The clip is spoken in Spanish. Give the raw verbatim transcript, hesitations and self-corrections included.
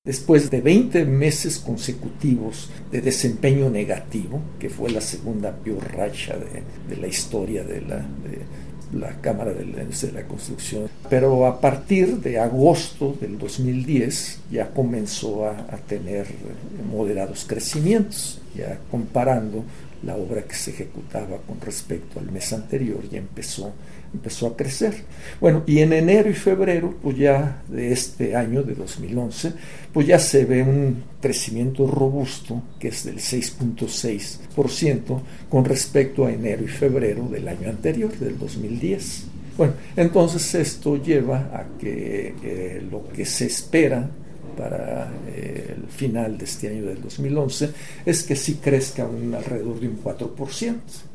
Después de veinte meses consecutivos de desempeño negativo, que fue la segunda peor racha de, de la historia de la, de la Cámara de la, de la Construcción, pero a partir de agosto del dos mil diez ya comenzó a, a tener moderados crecimientos, ya comparando la obra que se ejecutaba con respecto al mes anterior, ya empezó, empezó a crecer. Bueno, y en enero y febrero, pues ya de este año, de dos mil once, pues ya se ve un crecimiento robusto, que es del seis punto seis por ciento, con respecto a enero y febrero del año anterior, del dos mil diez. Bueno, entonces esto lleva a que eh, lo que se espera para eh, el final de este año del dos mil once es que sí crezca un, alrededor de un cuatro por ciento.